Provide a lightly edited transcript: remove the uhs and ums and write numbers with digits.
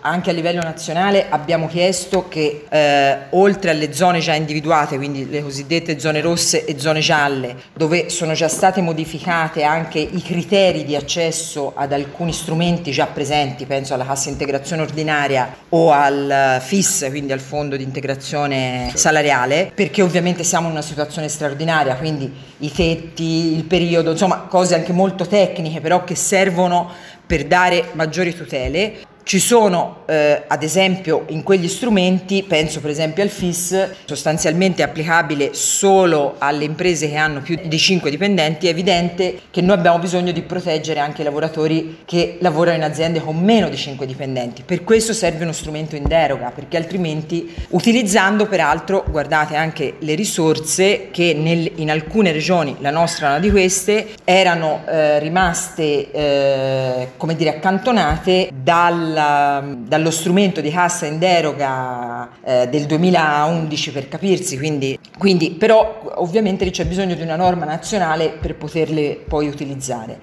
anche a livello nazionale abbiamo chiesto che oltre alle zone già individuate, quindi le cosiddette zone rosse e zone gialle, dove sono già state modificate anche i criteri di accesso ad alcuni strumenti già presenti, penso alla cassa integrazione ordinaria o al FIS, quindi al fondo di integrazione salariale, perché ovviamente siamo in una situazione straordinaria, quindi i tetti, il periodo, insomma cose anche molto tecniche però che servono per dare maggiori tutele. Ci sono ad esempio in quegli strumenti, penso per esempio al FIS, sostanzialmente applicabile solo alle imprese che hanno più di 5 dipendenti. È evidente che noi abbiamo bisogno di proteggere anche i lavoratori che lavorano in aziende con meno di 5 dipendenti. Per questo serve uno strumento in deroga, perché altrimenti, utilizzando peraltro, guardate, anche le risorse che in alcune regioni, la nostra è una di queste, erano rimaste come dire accantonate dallo strumento di cassa in deroga del 2011, per capirsi, quindi però ovviamente c'è bisogno di una norma nazionale per poterle poi utilizzare.